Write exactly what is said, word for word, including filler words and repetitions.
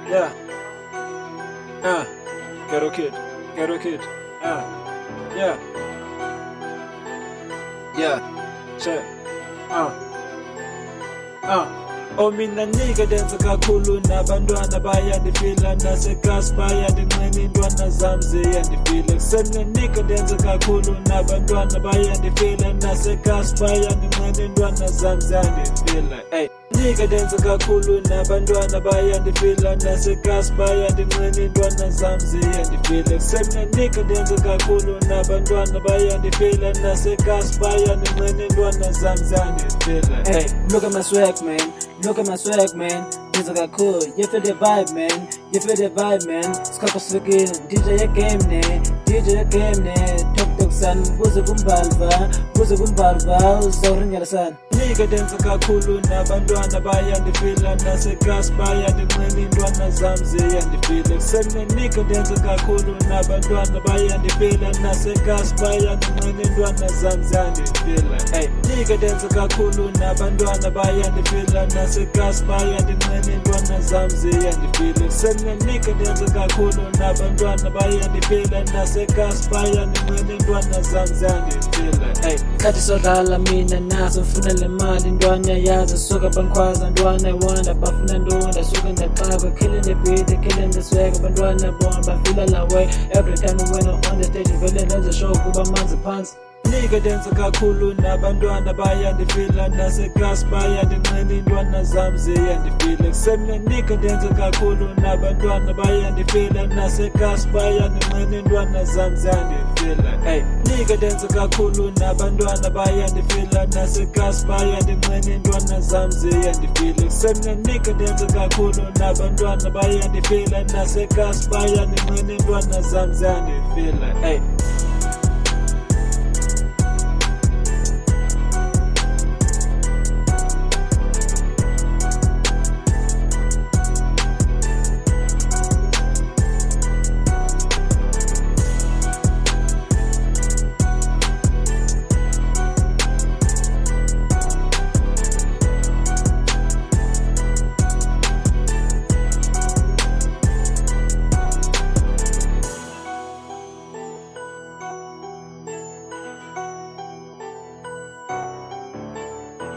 Yeah. Ah. Ghetto kid. Ghetto kid. Ah. Yeah. Yeah. Check. Ah. Ah. Oh mina nigga denza kakhulu nabantwana bayandifila nasekhasi bayandinqina intwana zam ziyandifile kusena nigga denza kakhulu nabantwana bayandifila nasekhasi bayandinqina intwana zam ziyandifila ey nigga denza kakhulu nabantwana bayandifila nasekhasi bayandinqina intwana zam ziyandifile kusena nigga denza kakhulu nabantwana bayandifila nasekhasi bayandinqina intwana zam ziyandifila Hey, look at my swag, man. Look at my swag, man. Things I got cool. You feel the vibe, man. You feel the vibe, man. Skako swagin. D J a game ne. D J a game ne. Tok tok san. Buze kumbalva. Buze kumbalva. Uzaurin yala san. Nigga denza kakhulu nabantwana bayandifila nasekhasi bayandinqina intwana zam ziyandifile kusena nigga denza kakhulu nabantwana bayandifila nasekhasi bayandinqina intwana zam ziyandifila ey nigga denza kakhulu nabantwana bayandifila nasekhasi bayandinqina intwana zam ziyandifile kusena nigga denza kakhulu nabantwana bayandifila nasekhasi bayandinqina intwana zam ziyandifila ey Kati sodlala mina naso mfuna le mali ntwana yazo suka bankhwaza ntwana wanda bafuna ndonda suka ndaxakwa killing the beat killing the swag abantwana bona bafila la way every time when I'm on the stage vele ndenza show kuba manzi phansi Nigga denza kakhulu nabantwana bayandifila nasekhasi bayandinqina intwana zam ziyandifile kusena nigga denza kakhulu nabantwana bayandifila nasekhasi bayandinqina intwana zam ziyandifila ey nigga denza kakhulu nabantwana bayandifila nasekhasi bayandinqina intwana zam ziyandifile kusena nigga denza kakhulu nabantwana bayandifila nasekhasi bayandinqina intwana zam ziyandifila ey